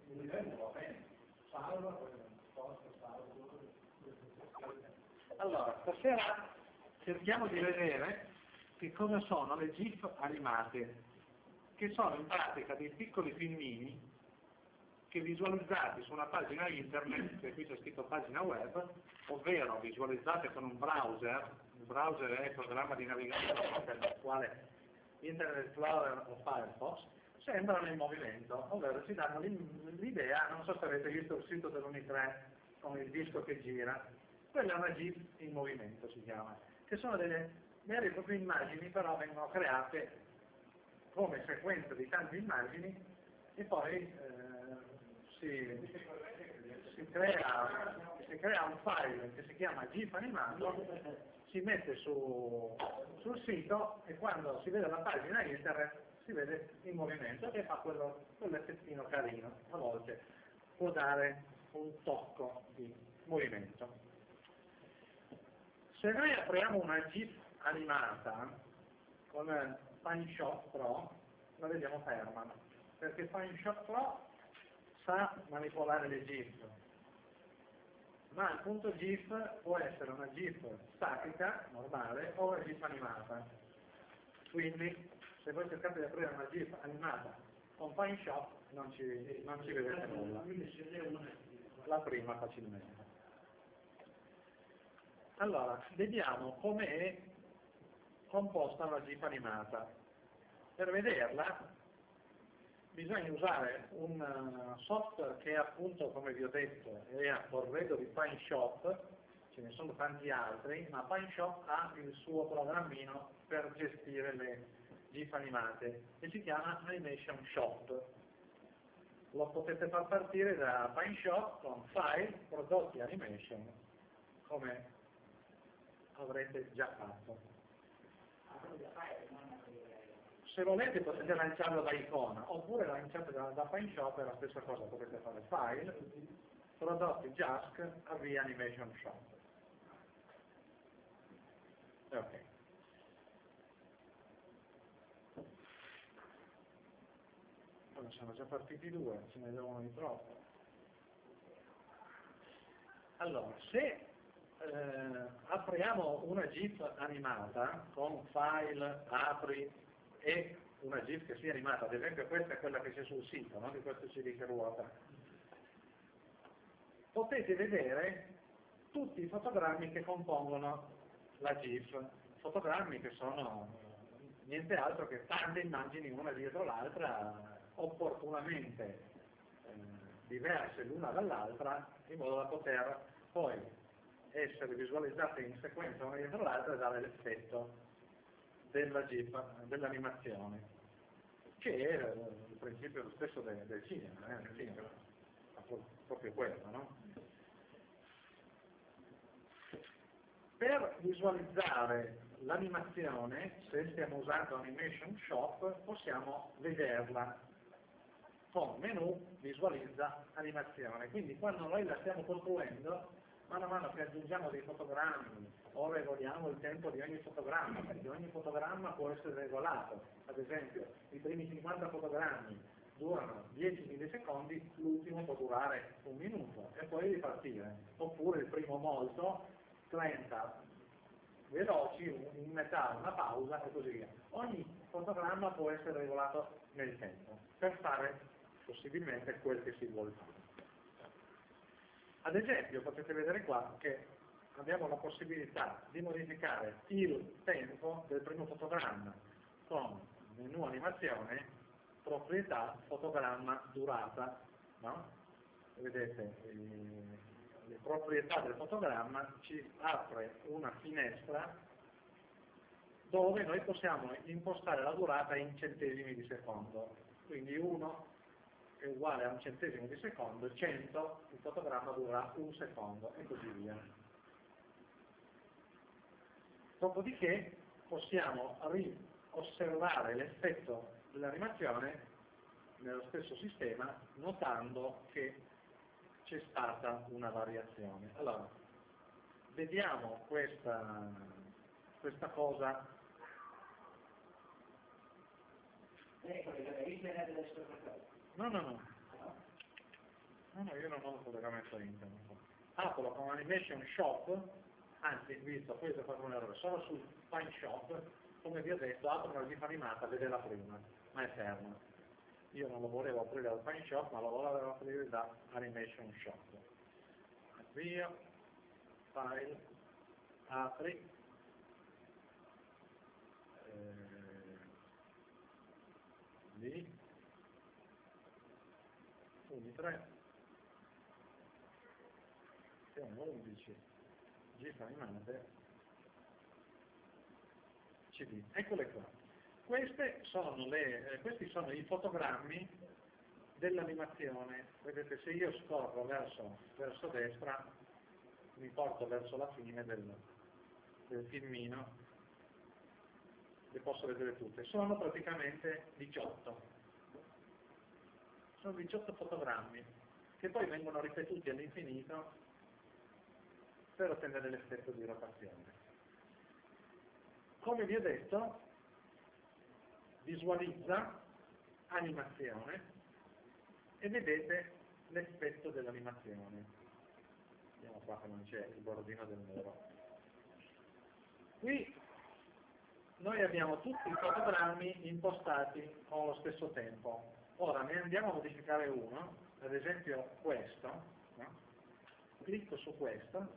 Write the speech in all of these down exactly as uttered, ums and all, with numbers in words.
il livello va bene, salva, sposta, salva. Allora, stasera cerchiamo di vedere che cosa sono le GIF animate, che sono in pratica dei piccoli filmini che visualizzati su una pagina internet, che qui c'è scritto pagina web, ovvero visualizzate con un browser. Il browser è il programma di navigazione per il quale Internet Explorer o Firefox sembrano in movimento, ovvero ci danno l'idea, non so se avete visto il sito dell'Unitre con il disco che gira, quella è una GIF in movimento si chiama, che sono delle vere e proprie immagini, però vengono create come sequenza di tante immagini e poi eh, si, si, crea, si crea un file che si chiama GIF animato, si mette su, sul sito e quando si vede la pagina internet si vede in movimento e fa quello, quell'effettino carino, a volte può dare un tocco di movimento. Se noi apriamo una GIF animata con PineShot Pro, la vediamo ferma, perché PineShot Pro sa manipolare le GIF, ma il punto GIF può essere una GIF statica, normale, o una GIF animata. Quindi, se voi cercate di aprire una GIF animata con PineShot, non ci, non ci vedete nulla. La prima facilmente. Allora, vediamo come è composta una GIF animata. Per vederla bisogna usare un software che appunto, come vi ho detto, è a corredo di PineShot, ce ne sono tanti altri, ma PineShot ha il suo programmino per gestire le GIF animate e si chiama Animation Shot. Lo potete far partire da PineShot con File, Prodotti Animation, come avrete già fatto. Se volete potete lanciarlo da icona, oppure lanciate da, da PineShot è la stessa cosa, potete fare File, Prodotti J A S C, Avvia Animation Shot. E ok. Allora, sono già partiti due, ce ne devono di troppo. Allora, se eh, apriamo una GIF animata con File, Apri e una GIF che sia animata, ad esempio questa è quella che c'è sul sito, no? Di questo C D che ruota, potete vedere tutti i fotogrammi che compongono la GIF, fotogrammi che sono niente altro che tante immagini una dietro l'altra, opportunamente eh, diverse l'una dall'altra, in modo da poter poi essere visualizzate in sequenza una dietro l'altra e dare l'effetto della GIF, dell'animazione, che è il principio lo stesso del, del cinema, eh? Il cinema è proprio quello, no? Per visualizzare l'animazione, se stiamo usando Animation Shop, possiamo vederla con menu, visualizza, animazione. Quindi quando noi la stiamo costruendo, mano a mano che aggiungiamo dei fotogrammi o regoliamo il tempo di ogni fotogramma, perché ogni fotogramma può essere regolato. Ad esempio, i primi cinquanta fotogrammi durano dieci millisecondi, l'ultimo può durare un minuto e poi ripartire. Oppure il primo molto, trenta veloci, in metà una pausa e così via. Ogni fotogramma può essere regolato nel tempo per fare possibilmente quel che si vuole fare. Ad esempio potete vedere qua che abbiamo la possibilità di modificare il tempo del primo fotogramma con menu animazione, proprietà, fotogramma, durata, no? Vedete, le proprietà del fotogramma ci apre una finestra dove noi possiamo impostare la durata in centesimi di secondo. Quindi uno è uguale a un centesimo di secondo, cento il fotogramma dura un secondo e così via. Dopodiché possiamo osservare l'effetto dell'animazione nello stesso sistema notando che c'è stata una variazione. Allora, vediamo questa, questa cosa. No, no, no. No, no, io non ho un collegamento a internet. Apro con Animation Shop, anzi, visto, questo è fatto un errore, solo sul Fine Shop, come vi ho detto, apro una GIF animata, vedete la prima, ma è ferma. Io non lo volevo aprire dal Fine Shop, ma lo volevo aprire da Animation Shop. Avvio, file, apri, eh, lì, quindi tre, siamo undici, GIF animate, C D, eccole qua. Queste sono le, eh, questi sono i fotogrammi dell'animazione. Vedete, se io scorro verso, verso destra, mi porto verso la fine del, del filmino, le posso vedere tutte. Sono praticamente diciotto. Sono diciotto fotogrammi che poi vengono ripetuti all'infinito per ottenere l'effetto di rotazione. Come vi ho detto, visualizza animazione e vedete l'effetto dell'animazione. Vediamo qua che non c'è il bordino del muro. Qui noi abbiamo tutti i fotogrammi impostati con lo stesso tempo. Ora ne andiamo a modificare uno, ad esempio questo, no? Clicco su questo,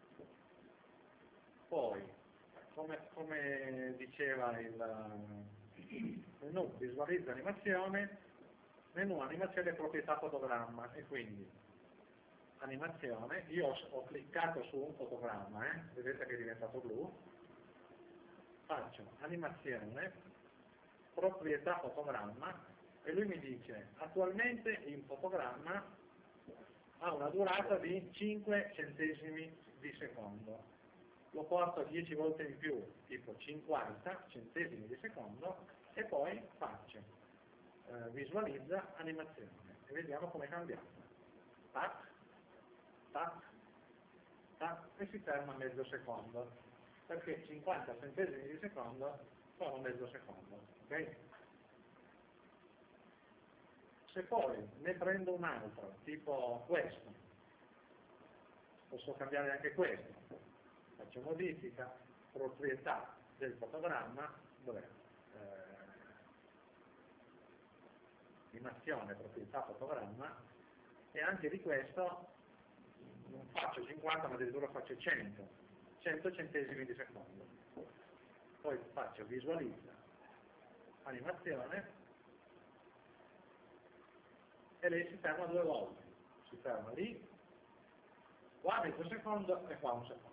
poi come, come diceva il menu visualizza animazione, menu animazione e proprietà fotogramma, e quindi animazione, io ho, ho cliccato su un fotogramma, eh? Vedete che è diventato blu, faccio animazione, proprietà fotogramma, e lui mi dice attualmente il fotogramma ha una durata di cinque centesimi di secondo. Lo porto dieci volte in più, tipo cinquanta centesimi di secondo, e poi faccio eh, visualizza animazione e vediamo come è cambiato. Tac, tac, tac, e si ferma a mezzo secondo, perché cinquanta centesimi di secondo sono mezzo secondo. Okay? Se poi ne prendo un altro, tipo questo, posso cambiare anche questo, faccio modifica, proprietà del fotogramma, dov'è? Eh, animazione, proprietà, fotogramma, e anche di questo non faccio cinquanta ma addirittura faccio cento, cento centesimi di secondo. Poi faccio visualizza, animazione, e lei si ferma due volte, si ferma lì, qua mezzo secondo e qua un secondo.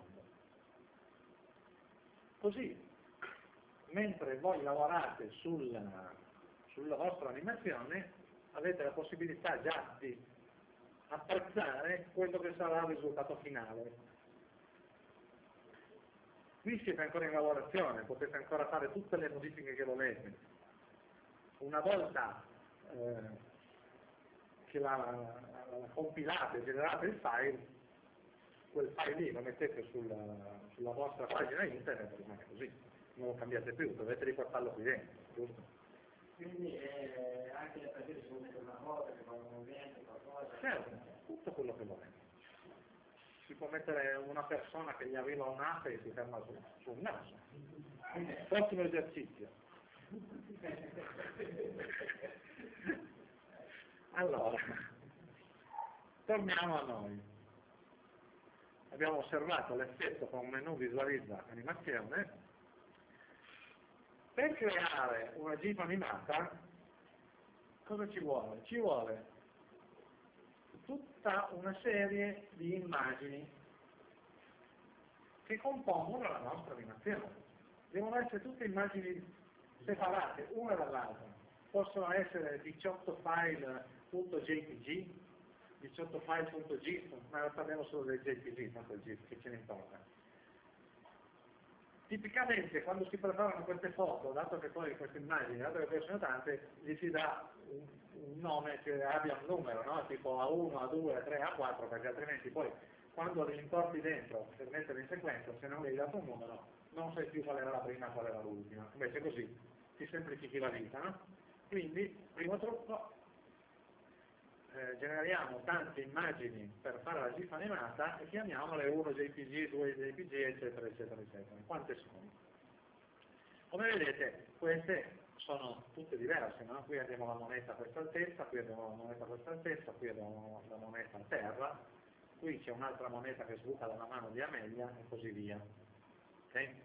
Così, mentre voi lavorate sul, sulla vostra animazione, avete la possibilità già di apprezzare quello che sarà il risultato finale. Qui siete ancora in lavorazione, potete ancora fare tutte le modifiche che volete. Una volta eh, che la, la compilate, generate il file, quel file lì lo mettete sulla, sulla vostra pagina internet e rimane così, non lo cambiate più, dovete riportarlo qui dentro, giusto? Quindi eh, anche le persone si mettono una cosa, che fanno un movimento, qualcosa. Certo, tutto quello che volete. Si può mettere una persona che gli arriva un'ape e si ferma su, sul naso. Prossimo esercizio. Allora, torniamo a noi. Abbiamo osservato l'effetto con menu visualizza animazione. Per creare una GIF animata, cosa ci vuole? Ci vuole tutta una serie di immagini che compongono la nostra animazione. Devono essere tutte immagini separate, una dall'altra. Possono essere diciotto file.jpg, diciotto file.gif, ma parliamo solo del J P G, non del GIF, che ce ne importa. Tipicamente quando si preparano queste foto, dato che poi queste immagini, dato che poi sono tante, gli si dà un, un nome che abbia un numero, no? Tipo A uno, A due, A tre, A quattro, perché altrimenti poi quando li importi dentro per mettere in sequenza, se non gli hai dato un numero, non sai più qual era la prima e qual era l'ultima. Invece così ti semplifichi la vita, no? Quindi, primo trucco, eh, generiamo tante immagini per fare la GIF animata e chiamiamole uno J P G, due J P G, eccetera, eccetera, eccetera. Quante sono? Come vedete, queste sono tutte diverse, no? Qui abbiamo la moneta a questa altezza, qui abbiamo la moneta a questa altezza, qui abbiamo la moneta a terra, qui c'è un'altra moneta che sbuca dalla mano di Amelia e così via. Okay?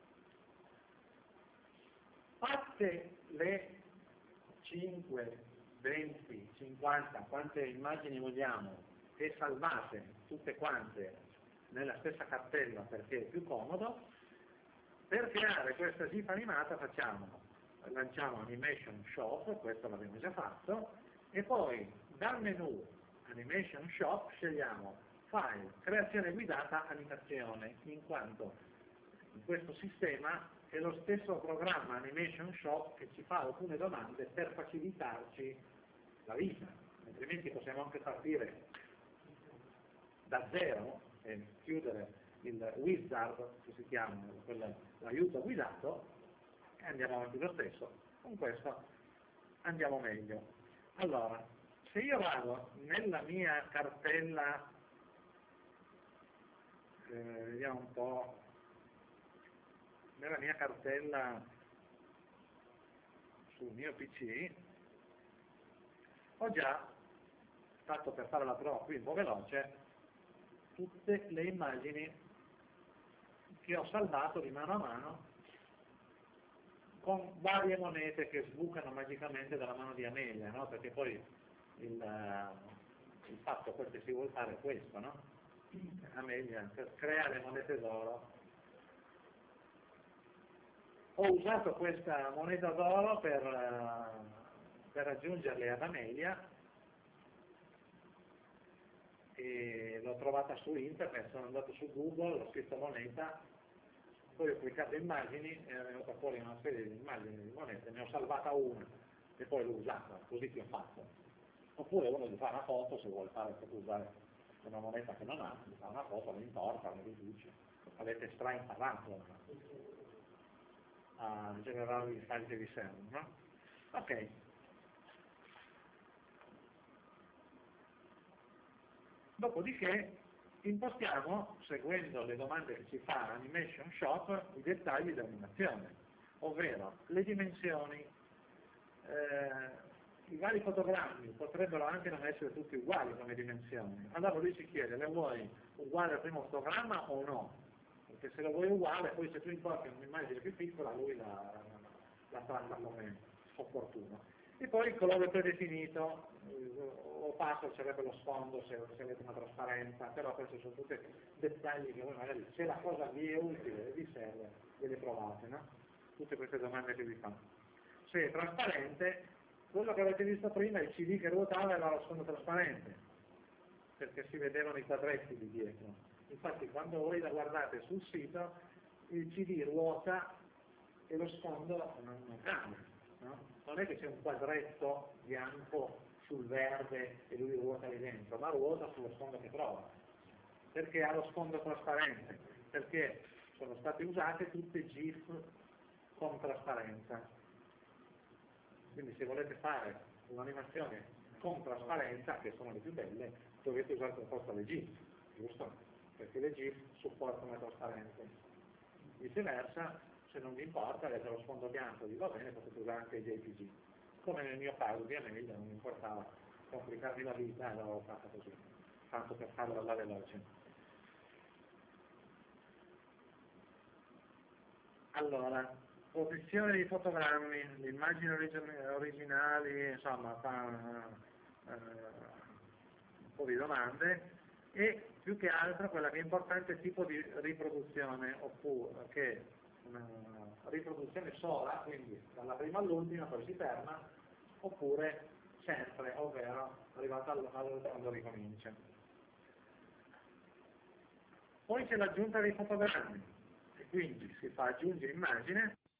Fatte le cinque, venti, cinquanta, quante immagini vogliamo, e salvate tutte quante nella stessa cartella perché è più comodo, per creare questa GIF animata facciamo, lanciamo Animation Shop, questo l'abbiamo già fatto, e poi dal menu Animation Shop scegliamo File, creazione guidata, animazione, in quanto in questo sistema è lo stesso programma Animation Shop che ci fa alcune domande per facilitarci la vita, altrimenti possiamo anche partire da zero e chiudere il wizard, che si chiama l'aiuto guidato, e andiamo avanti lo stesso. Con questo andiamo meglio. Allora, se io vado nella mia cartella, eh, vediamo un po', nella mia cartella sul mio P C, ho già fatto, per fare la prova qui un po' veloce, tutte le immagini che ho salvato di mano a mano con varie monete che sbucano magicamente dalla mano di Amelia, no? Perché poi il, uh, il fatto poi che si vuole fare è questo, no? Amelia crea le monete d'oro. Ho usato questa moneta d'oro per, uh, per aggiungerle ad Amelia e l'ho trovata su internet, sono andato su Google, ho scritto moneta, poi ho cliccato immagini e è venuta fuori una serie di immagini di monete, ne ho salvata una e poi l'ho usata, così che ho fatto. Oppure uno gli fa una foto, se vuole fare per usare una moneta che non ha, gli fa una foto, la importa, la riduce, avete stra imparato a generare i file che vi servono, no? Ok. Dopodiché impostiamo, seguendo le domande che ci fa Animation Shop, i dettagli dell'animazione, ovvero le dimensioni, eh, i vari fotogrammi potrebbero anche non essere tutti uguali come dimensioni. Allora lui ci chiede, le vuoi uguale al primo fotogramma o no? Perché se lo vuoi uguale, poi se tu importi un'immagine più piccola, lui la, la tratta come opportuno. E poi il colore predefinito, opaco sarebbe lo sfondo se, se avete una trasparenza, però questi sono tutti dettagli che voi magari, se la cosa vi è utile e vi serve, ve le provate, no? Tutte queste domande che vi fanno. Se è trasparente, quello che avete visto prima, il C D che ruotava era lo sfondo trasparente, perché si vedevano i quadretti di dietro. Infatti quando voi la guardate sul sito, il C D ruota e lo sfondo non, non cambia, no? Non è che c'è un quadretto bianco sul verde e lui ruota lì dentro, ma ruota sullo sfondo che trova. Perché ha lo sfondo trasparente? Perché sono state usate tutte GIF con trasparenza. Quindi se volete fare un'animazione con trasparenza, che sono le più belle, dovete usare per forza le GIF, giusto? Perché le GIF supportano la trasparenza. Viceversa, se non vi importa, avete lo sfondo bianco, vi va bene, potete usare anche i J P G. Come nel mio caso, ovviamente, non mi importava complicarmi la vita, l'avevo fatta così, tanto per farla alla veloce. Allora, posizione dei fotogrammi, le immagini originali, insomma, fa uh, un po' di domande, e più che altro quella che è importante è il tipo di riproduzione, oppure che una riproduzione sola, quindi dalla prima all'ultima, poi si ferma, oppure sempre, ovvero arrivata al, al quando ricomincia. Poi c'è l'aggiunta dei fotogrammi, e quindi si fa aggiungere immagine,